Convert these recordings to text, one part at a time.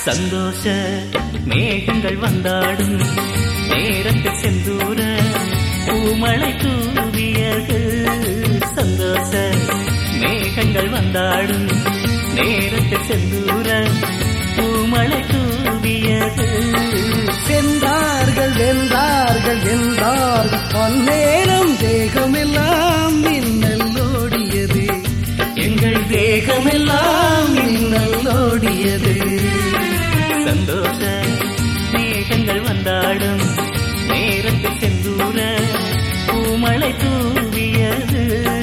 சந்தோஷ மேகங்கள் வந்தாடும் நேரத்தில் செந்தூர பூமழை தூவியது. சந்தோஷ மேகங்கள் வந்தாடும் நேரத்தில் செந்தூர பூமழை தூவியது. சென்றார்கள் வென்றார்கள் என்றார்கள் அந்நேரம் தேகமெல்லாம் மின்னல் ஓடியது. எங்கள் தேகமெல்லாம் மின்னல் ஓடியது. சந்தோஷ மேகங்கள் வந்தாடும் நேரத்தில் செந்தூர பூமழை தூவியது.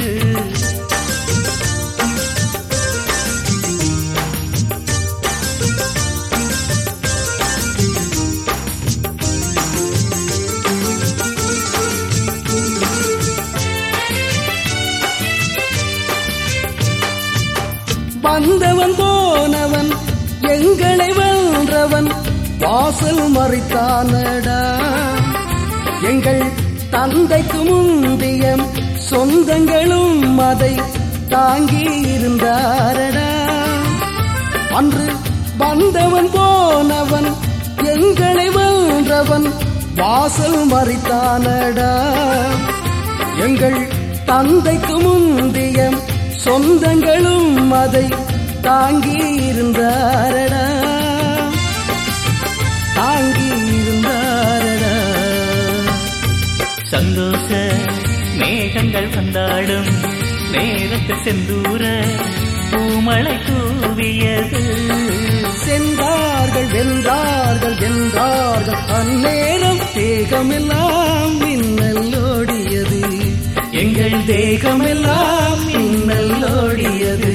வந்தவன் போனவன் எங்களை வென்றவன் வாசல் மறைத்தானடா. எங்கள் தந்தைக்கு முந்திய சொந்தங்களும் அதை தாங்கி இருந்தாரடா. அன்று வந்தவன் போனவன் எங்களை வென்றவன் வாசல் மறைத்தானடா. எங்கள் தந்தைக்கு முந்திய சொந்தங்களும் அதை தாங்கி இருந்தாரடா, தாங்கி இருந்தாரடா. சந்தோஷ மேகங்கள் வந்தாடும் நேரத்தில் செந்தூர பூமழை தூவியது. சென்றார்கள் வென்றார்கள் என்றார்கள் அந்நேரம் தேகமெல்லாம் மின்னல் ஓடியது. எங்கள் தேகமெல்லாம் மின்னல் ஓடியது.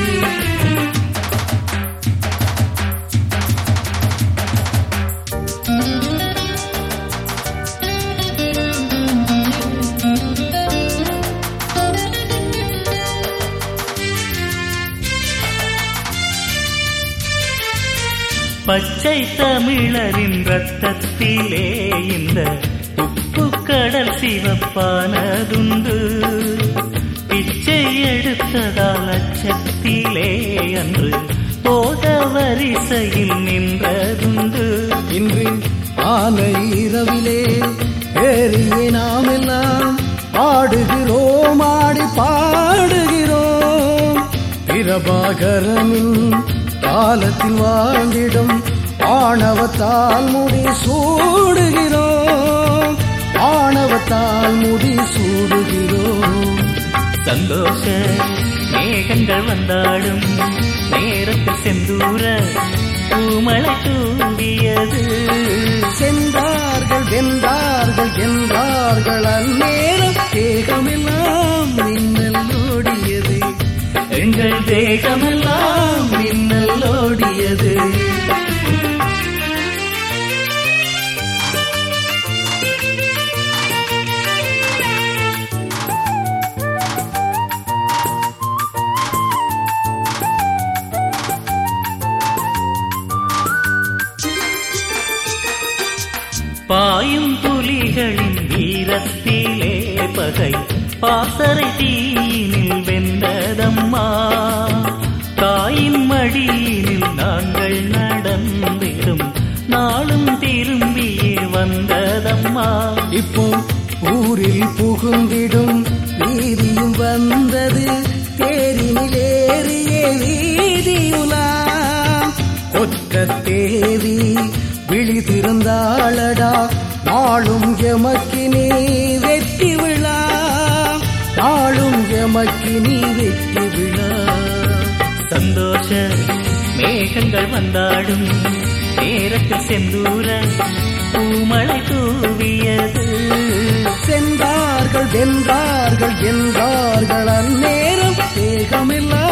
பச்சை தமிழரின் ரத்தத்திலே இந்த உப்பு கடல் சிவப்பானதுண்டு. பிச்சை எடுத்ததால் அச்சத்திலே அன்று போத வரிசையில் நின்றதுண்டு. இன்று ஆனை இரவிலே ஏறிய நாமெல்லாம் பாடுகிறோம், ஆடி பாடுகிறோம். பிரபாகரனின் காலத்தில் வாழ்ந்திடும் ஆணவத்தால் முடி சூடுகிறோம், ஆணவத்தால் முடி சூடுகிறோம். சந்தோஷ மேகங்கள் வந்தாடும் நேரத்தில் செந்தூர பூமழை தூவியது. சென்றார்கள் வென்றார்கள் என்றார்கள் அந்நேரம் தேகமெல்லாம் மின்னல் ஓடியது. எங்கள் தேகமெல்லாம் மின்னல் ஓடியது. பாயும் புலிகளின் வீரத்திலே பகை பாசறை தீயினில் வென்றதம்மா. தாயின் மடியினில் நாங்கள் நடந்திடும் நாளும் திரும்பியே வந்ததம்மா. இப்போ ஊரில் புகுந்திடும் நீதியும் வந்தது. தேரினிலேறியே வீதியுலாம் கொற்ற தேவி விழித்திருந்தாளடா. நாளும் எமக்கினி வெற்றி விழா, நாளும் எமக்கினி வெற்றி விழா. சந்தோஷ மேகங்கள் வந்தாடும் நேரத்தில் செந்தூர பூமழை தூவியது. சென்றார்கள் வென்றார்கள் என்றார்கள் அந்நேரம் தேகமெல்லாம்